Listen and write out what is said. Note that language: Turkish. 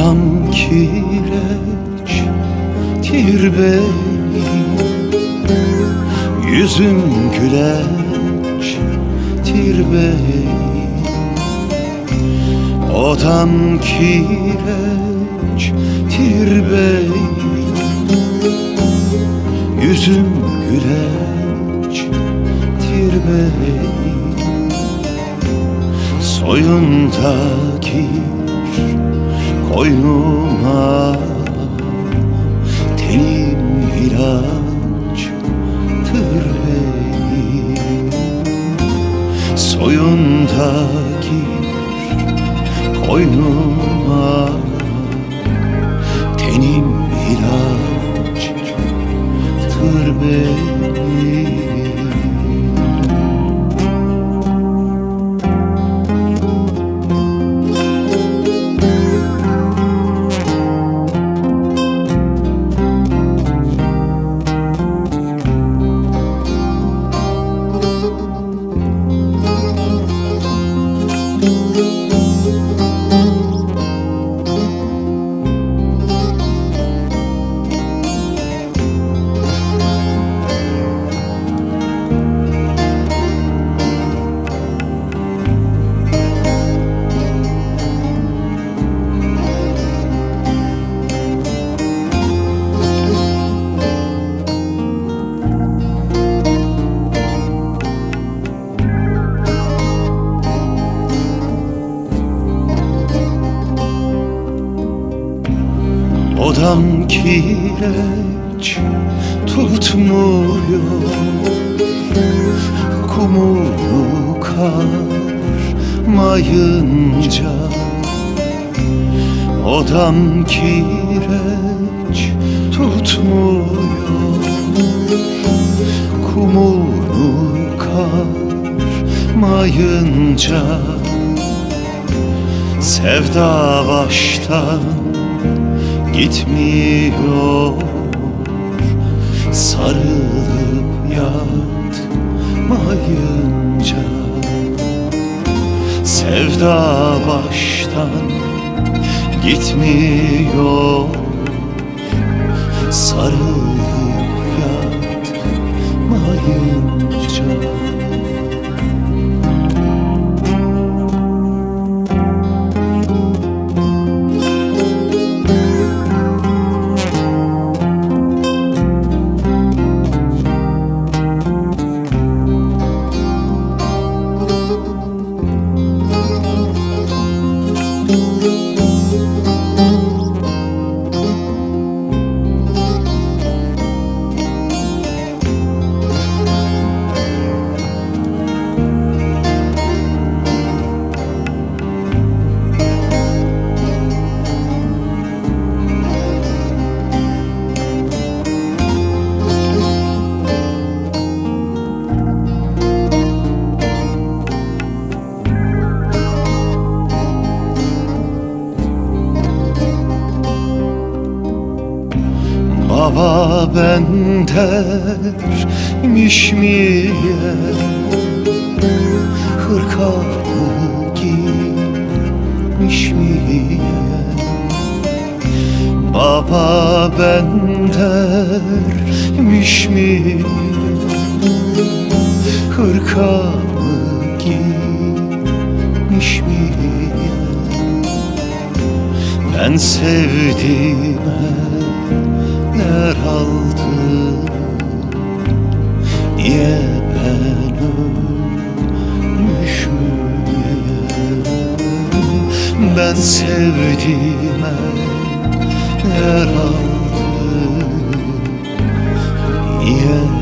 Odam kireçtir benim, yüzüm güleçtir benim. Odam kireçtir benim, yüzüm güleçtir benim. Soyunda gir koynuma, tenim ilaçtır benim. Soyunda gir koynuma, tenim ilaçtır benim. Odam kireç tutmuyor, kumunu karmayınca. Odam kireç tutmuyor, kumunu karmayınca. Sevda baştan gitmiyor, sarılıp yatmayınca. Sevda baştan gitmiyor, sarılıp yatmayınca. Baba ben dermiş miye, hırkamı giymiş miye? Baba ben dermiş miye, hırkamı giymiş miye? Ben sevdiğime ner aldı, niye ben ölmüş müyüm? Ben sevdiğime ner aldı, niye